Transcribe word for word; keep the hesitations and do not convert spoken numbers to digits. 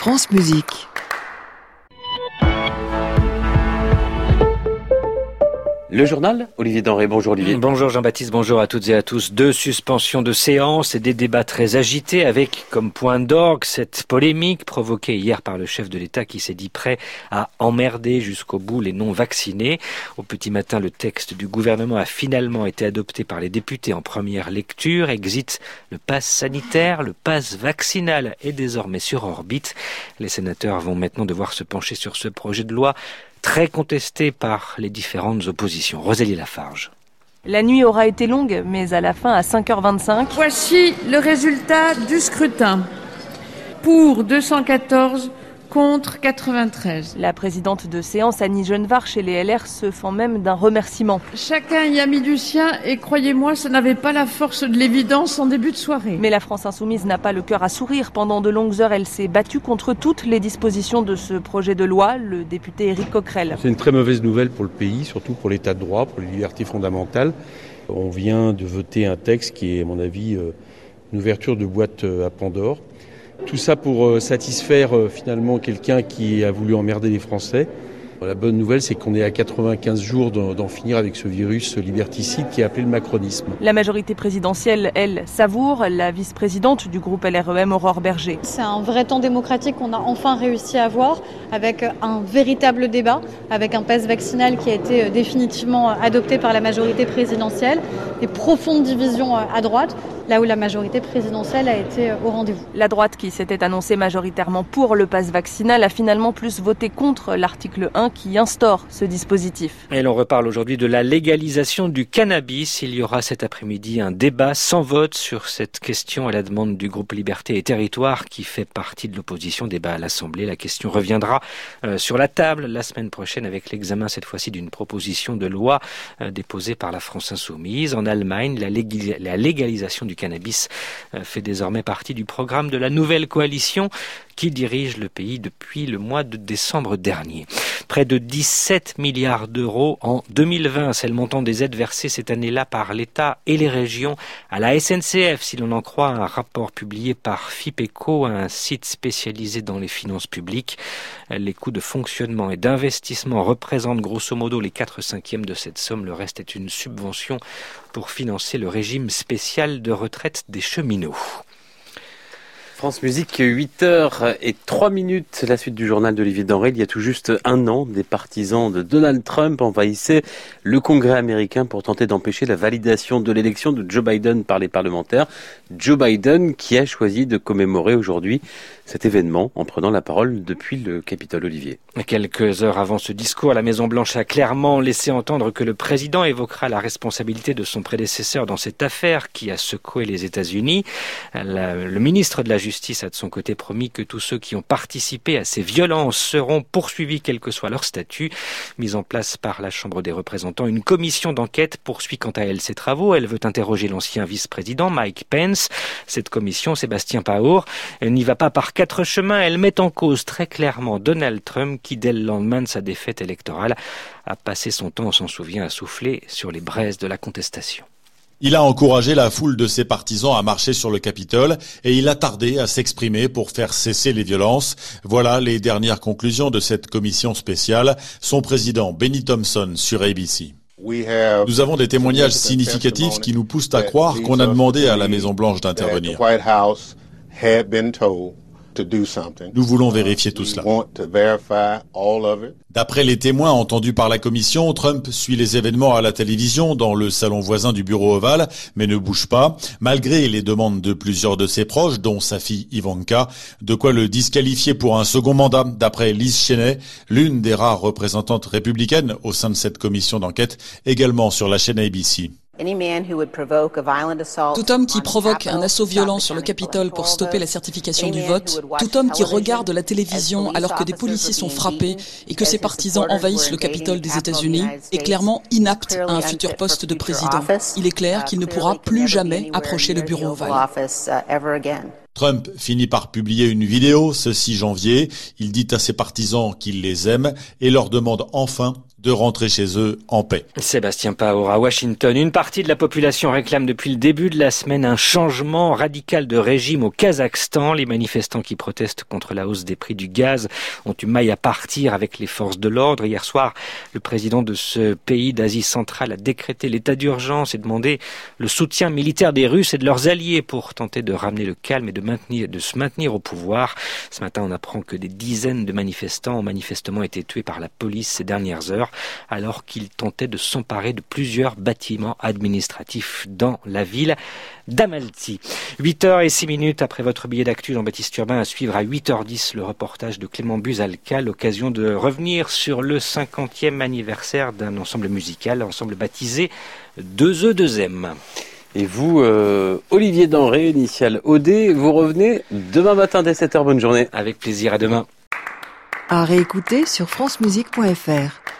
France Musique. Le journal, Olivier Denré. Bonjour Olivier. Bonjour Jean-Baptiste, bonjour à toutes et à tous. Deux suspensions de séance et des débats très agités avec comme point d'orgue cette polémique provoquée hier par le chef de l'État qui s'est dit prêt à emmerder jusqu'au bout les non-vaccinés. Au petit matin, le texte du gouvernement a finalement été adopté par les députés en première lecture. Exit le pass sanitaire, le pass vaccinal est désormais sur orbite. Les sénateurs vont maintenant devoir se pencher sur ce projet de loi très contesté par les différentes oppositions. Rosalie Lafarge. La nuit aura été longue, mais à la fin, à cinq heures vingt-cinq... Voici le résultat du scrutin. Pour deux cent quatorze, contre quatre-vingt-treize. La présidente de séance, Annie Genevard, chez les L R, se fend même d'un remerciement. Chacun y a mis du sien et croyez-moi, ça n'avait pas la force de l'évidence en début de soirée. Mais la France Insoumise n'a pas le cœur à sourire. Pendant de longues heures, elle s'est battue contre toutes les dispositions de ce projet de loi, le député Éric Coquerel. C'est une très mauvaise nouvelle pour le pays, surtout pour l'état de droit, pour les libertés fondamentales. On vient de voter un texte qui est, à mon avis, une ouverture de boîte à Pandore. Tout ça pour satisfaire finalement quelqu'un qui a voulu emmerder les Français. La bonne nouvelle, c'est qu'on est à quatre-vingt-quinze jours d'en finir avec ce virus liberticide qui est appelé le macronisme. La majorité présidentielle, elle, savoure. La vice-présidente du groupe L R E M, Aurore Berger. C'est un vrai temps démocratique qu'on a enfin réussi à avoir, avec un véritable débat, avec un pass vaccinal qui a été définitivement adopté par la majorité présidentielle, des profondes divisions à droite, là où la majorité présidentielle a été au rendez-vous. La droite, qui s'était annoncée majoritairement pour le pass vaccinal, a finalement plus voté contre l'article un qui instaure ce dispositif. Et l'on reparle aujourd'hui de la légalisation du cannabis. Il y aura cet après-midi un débat sans vote sur cette question à la demande du groupe Liberté et Territoire qui fait partie de l'opposition. Débat à l'Assemblée. La question reviendra euh, sur la table la semaine prochaine avec l'examen cette fois-ci d'une proposition de loi euh, déposée par la France Insoumise. En Allemagne, la, lég- la légalisation du cannabis euh, fait désormais partie du programme de la nouvelle coalition qui dirige le pays depuis le mois de décembre dernier. Près de dix-sept milliards d'euros en deux mille vingt, c'est le montant des aides versées cette année-là par l'État et les régions à la S N C F, si l'on en croit un rapport publié par FIPECO, un site spécialisé dans les finances publiques. Les coûts de fonctionnement et d'investissement représentent grosso modo les quatre cinquièmes de cette somme. Le reste est une subvention pour financer le régime spécial de retraite des cheminots. France Musique, huit heures et trois minutes, la suite du journal d'Olivier Denré. Il y a tout juste un an, des partisans de Donald Trump envahissaient le Congrès américain pour tenter d'empêcher la validation de l'élection de Joe Biden par les parlementaires. Joe Biden qui a choisi de commémorer aujourd'hui cet événement en prenant la parole depuis le Capitole. Olivier. Quelques heures avant ce discours, la Maison-Blanche a clairement laissé entendre que le président évoquera la responsabilité de son prédécesseur dans cette affaire qui a secoué les États-Unis. La, le ministre de la Justice a de son côté promis que tous ceux qui ont participé à ces violences seront poursuivis quel que soit leur statut. Mise en place par la Chambre des représentants, une commission d'enquête poursuit quant à elle ses travaux. Elle veut interroger l'ancien vice-président Mike Pence. Cette commission, Sébastien Paour, n'y va pas par quatre chemins. Elle met en cause très clairement Donald Trump qui, dès le lendemain de sa défaite électorale, a passé son temps, on s'en souvient, à souffler sur les braises de la contestation. Il a encouragé la foule de ses partisans à marcher sur le Capitole et il a tardé à s'exprimer pour faire cesser les violences. Voilà les dernières conclusions de cette commission spéciale. Son président, Benny Thompson, sur A B C. Nous avons des témoignages significatifs qui nous poussent à croire qu'on a demandé à la Maison-Blanche d'intervenir. Nous voulons vérifier tout cela. D'après les témoins entendus par la commission, Trump suit les événements à la télévision dans le salon voisin du bureau ovale, mais ne bouge pas, malgré les demandes de plusieurs de ses proches, dont sa fille Ivanka, de quoi le disqualifier pour un second mandat, d'après Liz Cheney, l'une des rares représentantes républicaines au sein de cette commission d'enquête, également sur la chaîne A B C. Tout homme qui provoque un assaut violent sur le Capitole pour stopper la certification du vote, tout homme qui regarde la télévision alors que des policiers sont frappés et que ses partisans envahissent le Capitole des États-Unis est clairement inapte à un futur poste de président. Il est clair qu'il ne pourra plus jamais approcher le bureau ovale. Trump finit par publier une vidéo ce six janvier. Il dit à ses partisans qu'il les aime et leur demande enfin de rentrer chez eux en paix. Sébastien Paor à Washington. Une partie de la population réclame depuis le début de la semaine un changement radical de régime au Kazakhstan. Les manifestants qui protestent contre la hausse des prix du gaz ont eu maille à partir avec les forces de l'ordre. Hier soir, le président de ce pays d'Asie centrale a décrété l'état d'urgence et demandé le soutien militaire des Russes et de leurs alliés pour tenter de ramener le calme et de, maintenir, de se maintenir au pouvoir. Ce matin, on apprend que des dizaines de manifestants ont manifestement été tués par la police ces dernières heures alors qu'ils tentaient de s'emparer de plusieurs bâtiments administratifs dans la ville d'Amalti. huit heures six minutes après votre billet d'actu, Jean-Baptiste Urbain, à suivre à huit heures dix le reportage de Clément Buzalka, l'occasion de revenir sur le cinquantième anniversaire d'un ensemble musical, ensemble baptisé deux E deux M. Et vous, euh, Olivier Denré, initial O D, vous revenez demain matin dès sept heures. Bonne journée. Avec plaisir, à demain. À réécouter sur francemusique point f r.